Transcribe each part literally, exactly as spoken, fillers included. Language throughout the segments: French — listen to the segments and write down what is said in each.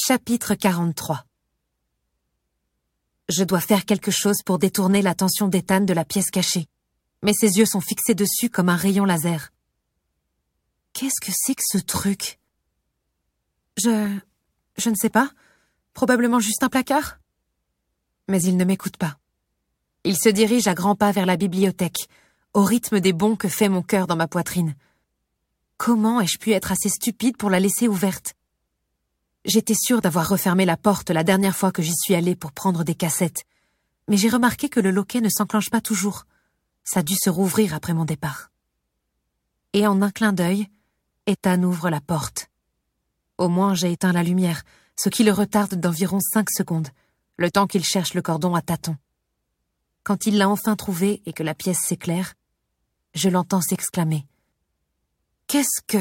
Chapitre quarante-trois. Je dois faire quelque chose pour détourner l'attention d'Ethan de la pièce cachée, mais ses yeux sont fixés dessus comme un rayon laser. Qu'est-ce que c'est que ce truc? Je... je ne sais pas. Probablement juste un placard? Mais il ne m'écoute pas. Il se dirige à grands pas vers la bibliothèque, au rythme des bonds que fait mon cœur dans ma poitrine. Comment ai-je pu être assez stupide pour la laisser ouverte? J'étais sûre d'avoir refermé la porte la dernière fois que j'y suis allée pour prendre des cassettes, mais j'ai remarqué que le loquet ne s'enclenche pas toujours. Ça a dû se rouvrir après mon départ. Et en un clin d'œil, Ethan ouvre la porte. Au moins j'ai éteint la lumière, ce qui le retarde d'environ cinq secondes, le temps qu'il cherche le cordon à tâtons. Quand il l'a enfin trouvé et que la pièce s'éclaire, je l'entends s'exclamer. « Qu'est-ce que... »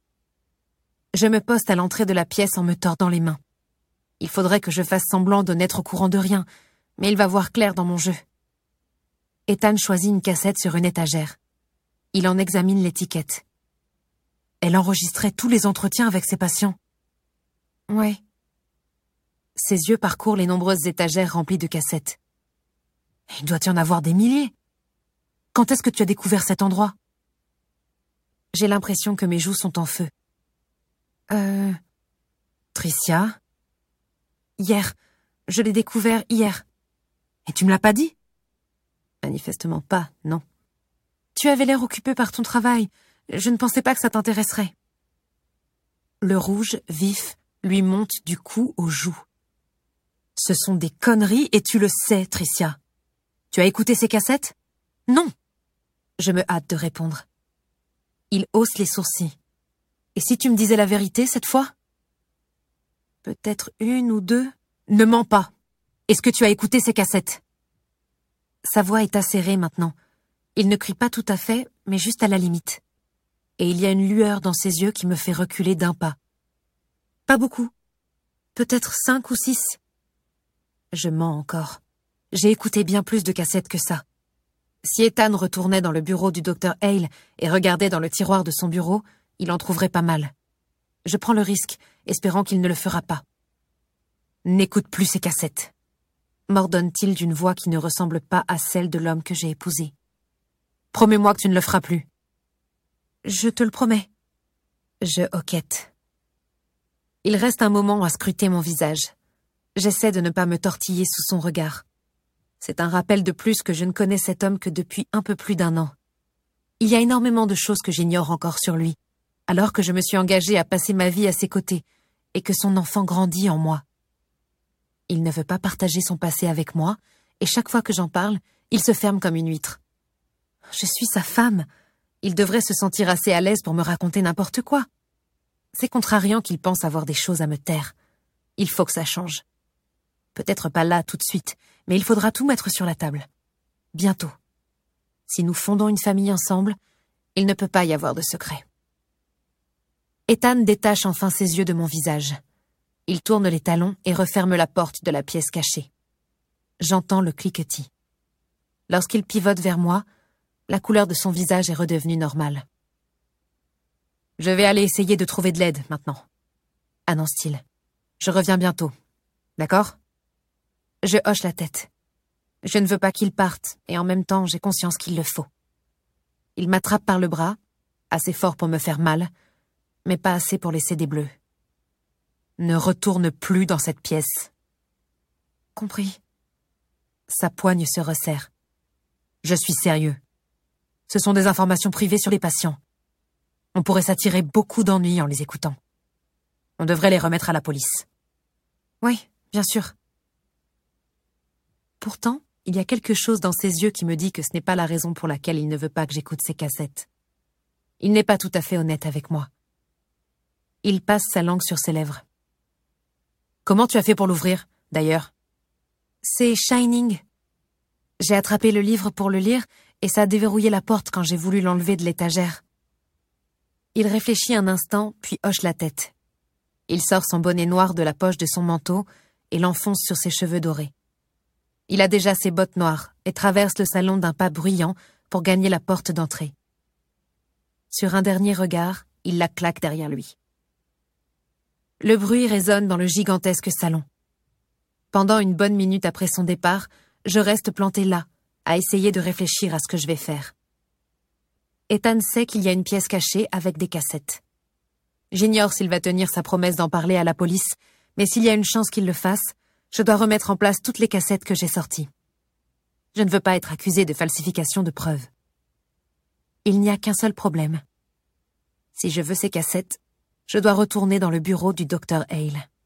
Je me poste à l'entrée de la pièce en me tordant les mains. Il faudrait que je fasse semblant de n'être au courant de rien, mais il va voir clair dans mon jeu. Ethan choisit une cassette sur une étagère. Il en examine l'étiquette. Elle enregistrait tous les entretiens avec ses patients. Ouais. Ses yeux parcourent les nombreuses étagères remplies de cassettes. Il doit y en avoir des milliers. Quand est-ce que tu as découvert cet endroit? J'ai l'impression que mes joues sont en feu. Euh... Tricia? Hier. Je l'ai découvert hier. Et tu me l'as pas dit? Manifestement pas, non. Tu avais l'air occupé par ton travail. Je ne pensais pas que ça t'intéresserait. Le rouge, vif, lui monte du cou aux joues. Ce sont des conneries et tu le sais, Tricia. Tu as écouté ces cassettes? Non. Je me hâte de répondre. Il hausse les sourcils. Et si tu me disais la vérité cette fois? Peut-être une ou deux? Ne mens pas. Est-ce que tu as écouté ces cassettes? Sa voix est acérée maintenant. Il ne crie pas tout à fait, mais juste à la limite. Et il y a une lueur dans ses yeux qui me fait reculer d'un pas. Pas beaucoup. Peut-être cinq ou six. Je mens encore. J'ai écouté bien plus de cassettes que ça. Si Ethan retournait dans le bureau du docteur Hale et regardait dans le tiroir de son bureau, il en trouverait pas mal. Je prends le risque, espérant qu'il ne le fera pas. N'écoute plus ces cassettes, m'ordonne-t-il d'une voix qui ne ressemble pas à celle de l'homme que j'ai épousé. Promets-moi que tu ne le feras plus. Je te le promets. Je hoquette. Il reste un moment à scruter mon visage. J'essaie de ne pas me tortiller sous son regard. C'est un rappel de plus que je ne connais cet homme que depuis un peu plus d'un an. Il y a énormément de choses que j'ignore encore sur lui, alors que je me suis engagée à passer ma vie à ses côtés et que son enfant grandit en moi. Il ne veut pas partager son passé avec moi, et chaque fois que j'en parle, il se ferme comme une huître. Je suis sa femme. Il devrait se sentir assez à l'aise pour me raconter n'importe quoi. C'est contrariant qu'il pense avoir des choses à me taire. Il faut que ça change. Peut-être pas là tout de suite, mais il faudra tout mettre sur la table. Bientôt. Si nous fondons une famille ensemble, il ne peut pas y avoir de secret. Ethan détache enfin ses yeux de mon visage. Il tourne les talons et referme la porte de la pièce cachée. J'entends le cliquetis. Lorsqu'il pivote vers moi, la couleur de son visage est redevenue normale. « Je vais aller essayer de trouver de l'aide maintenant », annonce-t-il. « Je reviens bientôt. D'accord ?» Je hoche la tête. Je ne veux pas qu'il parte, et en même temps, j'ai conscience qu'il le faut. Il m'attrape par le bras, assez fort pour me faire mal, mais pas assez pour laisser des bleus. Ne retourne plus dans cette pièce. Compris. Sa poigne se resserre. Je suis sérieux. Ce sont des informations privées sur les patients. On pourrait s'attirer beaucoup d'ennuis en les écoutant. On devrait les remettre à la police. Oui, bien sûr. Pourtant, il y a quelque chose dans ses yeux qui me dit que ce n'est pas la raison pour laquelle il ne veut pas que j'écoute ses cassettes. Il n'est pas tout à fait honnête avec moi. Il passe sa langue sur ses lèvres. Comment tu as fait pour l'ouvrir, d'ailleurs? C'est Shining. J'ai attrapé le livre pour le lire et ça a déverrouillé la porte quand j'ai voulu l'enlever de l'étagère. Il réfléchit un instant, puis hoche la tête. Il sort son bonnet noir de la poche de son manteau et l'enfonce sur ses cheveux dorés. Il a déjà ses bottes noires et traverse le salon d'un pas bruyant pour gagner la porte d'entrée. Sur un dernier regard, il la claque derrière lui. Le bruit résonne dans le gigantesque salon. Pendant une bonne minute après son départ, je reste plantée là, à essayer de réfléchir à ce que je vais faire. Ethan sait qu'il y a une pièce cachée avec des cassettes. J'ignore s'il va tenir sa promesse d'en parler à la police, mais s'il y a une chance qu'il le fasse, je dois remettre en place toutes les cassettes que j'ai sorties. Je ne veux pas être accusée de falsification de preuves. Il n'y a qu'un seul problème. Si je veux ces cassettes, je dois retourner dans le bureau du docteur Hale.